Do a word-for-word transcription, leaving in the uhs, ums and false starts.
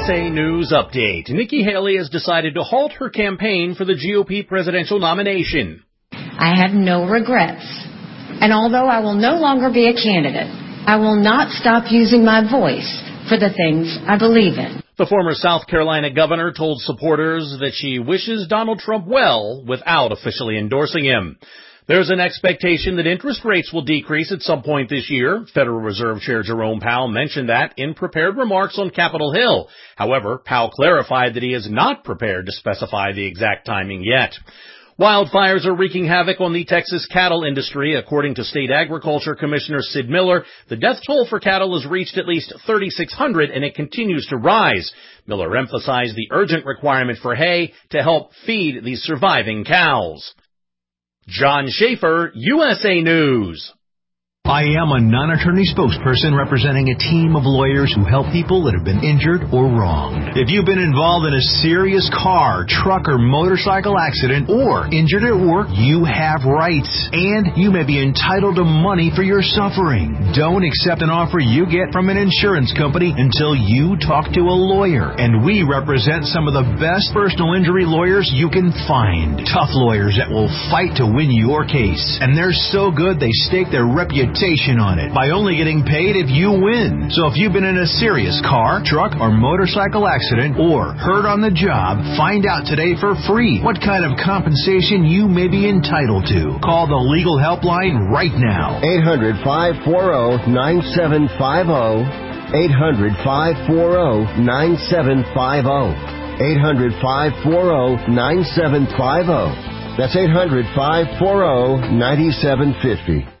A News Update. Nikki Haley has decided to halt her campaign for the G O P presidential nomination. I have no regrets. And although I will no longer be a candidate, I will not stop using my voice for the things I believe in. The former South Carolina governor told supporters that she wishes Donald Trump well without officially endorsing him. There's an expectation that interest rates will decrease at some point this year. Federal Reserve Chair Jerome Powell mentioned that in prepared remarks on Capitol Hill. However, Powell clarified that he is not prepared to specify the exact timing yet. Wildfires are wreaking havoc on the Texas cattle industry. According to State Agriculture Commissioner Sid Miller, the death toll for cattle has reached at least thirty-six hundred and it continues to rise. Miller emphasized the urgent requirement for hay to help feed these surviving cows. John Schaefer, U S A News. I am a non-attorney spokesperson representing a team of lawyers who help people that have been injured or wronged. If you've been involved in a serious car, truck, or motorcycle accident or injured at work, you have rights, and you may be entitled to money for your suffering. Don't accept an offer you get from an insurance company until you talk to a lawyer, and we represent some of the best personal injury lawyers you can find. Tough lawyers that will fight to win your case, and they're so good they stake their reputation on it by only getting paid if you win. So if you've been in a serious car, truck, or motorcycle accident or hurt on the job, find out today for free what kind of compensation you may be entitled to. Call the legal helpline right now. eight hundred, five four zero, nine seven five zero. eight hundred, five four zero, nine seven five zero. eight hundred, five four zero, nine seven five zero. That's eight hundred, five four zero, nine seven five zero.